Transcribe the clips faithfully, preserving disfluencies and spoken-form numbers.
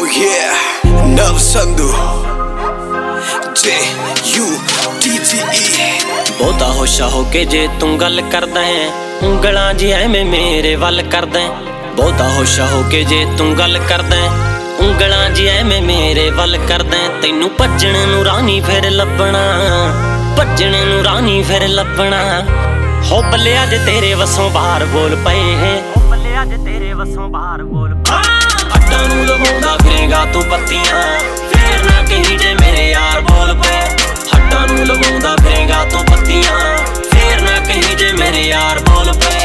yeah, ਨਵ Sandhu J U D T E। ਬਹੁਤਾ ਹੋਸ਼ਾ ਹੋ ਕੇ ਜੇ ਤੂੰ ਗੱਲ ਕਰਦਾ ਹੈ, ਉਂਗਲਾਂ ਜੀ ਐਵੇਂ ਮੇਰੇ ਵੱਲ ਕਰਦਾ ਹੈ। ਬਹੁਤਾ ਹੋਸ਼ਾ ਹੋ ਕੇ ਜੇ ਤੂੰ ਗੱਲ ਕਰਦਾ ਹੈ, ਉਂਗਲਾਂ ਜੀ ਐਵੇਂ ਮੇਰੇ ਵੱਲ ਕਰਦਾ ਹੈ। ਤੈਨੂੰ ਭੱਜਣ ਨੂੰ ਰਾਣੀ ਫਿਰ ਲੱਭਣਾ, ਭੱਜਣ ਨੂੰ ਰਾਣੀ ਫਿਰ ਲੱਭਣਾ। ਹੋ ਬੱਲਿਆ ਜੇ ਤੇਰੇ ਵਸੋਂ ਬਾਹਰ ਬੋਲ ਪਏ, ਹੋ ਬੱਲਿਆ ਜੇ ਤੇਰੇ ਵਸੋਂ ਬਾਹਰ ਬੋਲ ਪਏ। ਹੱਡਾਂ ਨੂੰ ਲਵਾਉਂਦਾ ਫਿਰੇਗਾ ਤੂੰ ਪੱਤੀਆਂ, ਫੇਰ ਨਾ ਕਹੀਂ ਜੇ ਮੇਰੇ ਯਾਰ ਬੋਲ ਪਏ। ਹੱਡਾਂ ਨੂੰ ਲਵਾਉਂਦਾ ਫਿਰੇਗਾ ਤੂੰ ਪੱਤੀਆਂ, ਫੇਰ ਨਾ ਕਹੀਂ ਜੇ ਮੇਰੇ ਯਾਰ ਬੋਲ ਪਏ।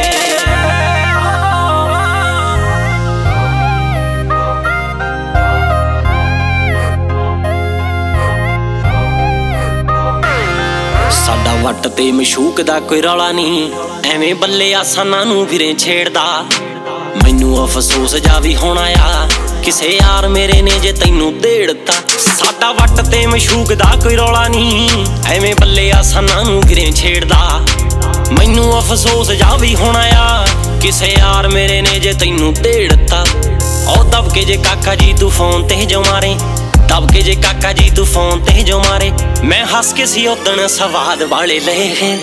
ਸਾਡਾ ਵੱਟ ਤੇ ਮਸ਼ੂਕ ਦਾ ਕੋਈ ਰੌਲਾ ਨਹੀਂ, ਐਵੇਂ ਬੱਲੇ ਆਸਾਨਾਂ ਨੂੰ ਫਿਰੇ ਛੇੜਦਾ। ਮੈਨੂੰ ਅਫਸੋਸ ਜਾ ਵੀ ਹੋਣਾ ਆ, ਕਿਸੇ ਯਾਰ ਮੇਰੇ ਨੇ ਜੇ ਤੈਨੂੰ ਦੇੜਤਾ। ਸਾਡਾ ਵੱਟ ਤੇ ਮਸ਼ੂਕ ਦਾ ਕੋਈ ਰੌਲਾ ਨਹੀਂ, ਐਵੇਂ ਬੱਲੇ ਆਸਾਨਾਂ ਨੂੰ ਫਿਰੇ ਛੇੜਦਾ। ਮੈਨੂੰ ਅਫਸੋਸ ਜਾ ਵੀ ਹੋਣਾ ਆ, ਕਿਸੇ ਯਾਰ ਮੇਰੇ ਨੇ ਜੇ ਤੈਨੂੰ ਦੇੜਤਾ। ਉਹ ਦਬ ਕੇ ਜੇ ਕਾਕਾ ਜੀ ਤੂੰ ਫੋਨ ਤੇ ਜੋ ਮਾਰੇ, ਦਬ ਕੇ ਜੇ ਕਾਕਾ ਜੀ ਤੂੰ ਫੋਨ ਤੇ ਜੋ ਮਾਰੇ। ਮੈਂ ਹੱਸ ਕੇ ਸੀ ਉਦਣ ਸਵਾਦ ਵਾਲੇ ਲਏ,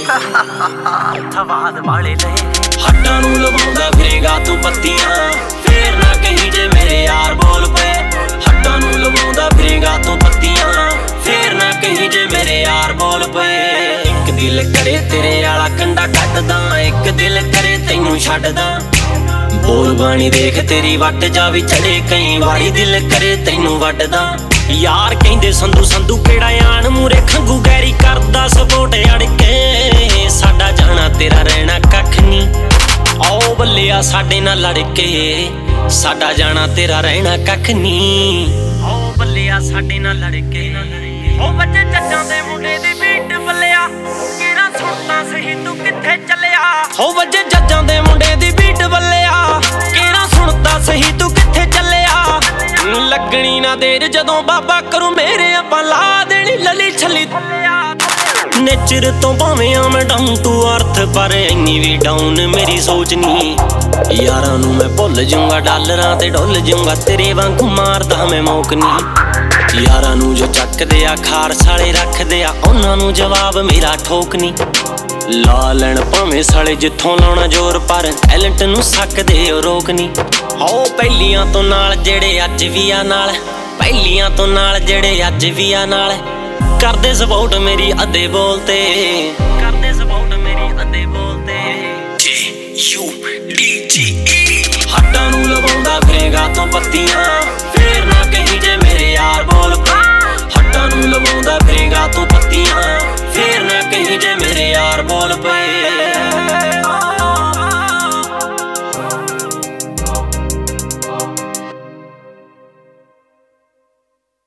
ਸਵਾਦ ਵਾਲੇ ਲਏ। ਹੱਡਾਂ ਨੂੰ ਲਵਾਉਂਦਾ ਫਿਰੇਗਾ ਤੂੰ ਪੱਤੀਆਂ, ਫੇਰ ਨਾ ਕਹੀਂ ਜੇ ਮੇਰੇ ਯਾਰ ਬੋਲ ਪਏ। ਹੱਡਾਂ ਨੂੰ ਲਵਾਉਂਦਾ ਫਿਰੇਗਾ ਤੂੰ ਪੱਤੀਆਂ, ਫੇਰ ਨਾ ਕਹੀਂ ਜੇ ਮੇਰੇ ਯਾਰ ਬੋਲ ਪਏ। ਇੱਕ ਦਿਲ ਕਰੇ ਤੇਰੇ ਵਾਲਾ ਕੰਡਾ ਕੱਟਦਾ, ਇੱਕ ਦਿਲ ਕਰੇ ਤੈਨੂੰ ਛੱਡਦਾ। ਬੋਲ ਬਾਣੀ ਦੇਖ ਤੇਰੀ ਵੱਟ ਜਾ ਵੀ ਚੜੇ, ਕਈ ਵਾਰੀ ਦਿਲ ਕਰੇ ਤੈਨੂੰ ਵੱਢਦਾ। ਯਾਰ ਕਹਿੰਦੇ ਸੰਧੂ ਸੰਧੂ ਕਿਹੜਾ ਆਣ ਮੂਰੇ ਖੰਗੂ ਗੈਰੀ ਕਰਦਾ ਸਪੋਰਟ ਅੜ ਕੇ। ਸਾਡਾ ਜਾਣਾ ਤੇਰਾ ਰਹਿਣਾ ਕੱਖ ਨੀ, ਆਓ ਬੱਲਿਆ ਸਾਡੇ ਨਾਲ ਲੜ ਕੇ। ਸਾਡਾ ਜਾਣਾ ਤੇਰਾ ਰਹਿਣਾ ਕੱਖ ਨੀ, ਆਓ ਬੱਲਿਆ ਸਾਡੇ ਨਾਲ ਲੜ ਕੇ। ਹੋ ਬੱਚੇ ਜੱਜਾਂ ਦੇ ਮੁੰਡੇ ਦੀ ਬੀਟ ਬੱਲਿਆ, ਕਿਹੜਾ ਸੁਣਦਾ ਸਹੀ ਤੂੰ ਕਿੱਥੇ ਚੱਲਿਆ। ਹੋ ਬੱਚੇ ਜੱਜਾਂ ਦੇ ਮੁੰਡੇ ਦੀ ਬੀਟ ਬੱਲਿਆ, ਕਿਹੜਾ ਸੁਣਦਾ ਸਹੀ ਤੂੰ ਕਿੱਥੇ ਚੱਲਿਆ। ਲੱਗਣੀ ਨਾ ਦੇਰ ਜਦੋਂ ਬਾਬਾ ਕਰੂ ਮੇਰੇ, ਆਪਾਂ ਲਾ ਦੇਣੀ ਲਲੀ ਛੱਲੀ। ਨੇਚਰ ਤੋਂ ਭਾਵੇਂ ਆ ਮੈਂ ਡਾਊਨ ਟੂ ਅਰਥ, ਪਰ ਇੰਨੀ ਵੀ ਡਾਊਨ ਮੇਰੀ ਸੋਚ ਨਹੀਂ। ਯਾਰਾਂ ਨੂੰ ਮੈਂ ਭੁੱਲ ਜਾਊਂਗਾ, ਡਾਲਰਾਂ ਤੇ ਡੁੱਲ ਜਾਊਂਗਾ, ਤੇਰੇ ਵਾਂਗੂ ਮਾਰਦਾ ਮੈਂ ਮੌਕ ਨਹੀਂ। ਯਾਰਾਂ ਨੂੰ ਜੋ ਚੱਕਦੇ ਆ ਖਾਰ ਸਾਲੇ ਰੱਖਦੇ ਆ, ਉਹਨਾਂ ਨੂੰ ਜਵਾਬ ਮੇਰਾ ਠੋਕ ਨਹੀਂ। ਲਾ ਲੈਣ ਭਾਵੇਂ ਸਾਲੇ ਜਿੱਥੋਂ ਲਾਉਣਾ ਜ਼ੋਰ, ਪਰ ਟੈਲੈਂਟ ਨੂੰ ਸਕਦੇ ਉਹ ਰੋਕ ਨਹੀਂ। ਆਓ ਪਹਿਲੀਆਂ ਤੋਂ ਨਾਲ ਜਿਹੜੇ ਅੱਜ ਵੀ ਆ ਨਾਲ, ਪਹਿਲੀਆਂ ਤੋਂ ਨਾਲ ਜਿਹੜੇ ਅੱਜ ਵੀ ਆ ਨਾਲ। ਕਰਦੇ ਸਪੋਰਟ ਮੇਰੀ ਅੱਧੇ ਬੋਲ ਤੇ, ਕਰਦੇ ਸਪੋਰਟ ਮੇਰੀ ਅੱਧੇ ਬੋਲ ਤੇ। J U D T E। ਹੱਡਾਂ ਨੂੰ ਲਵਾਉਂਦਾ ਫਿਰੇਗਾ ਤੂੰ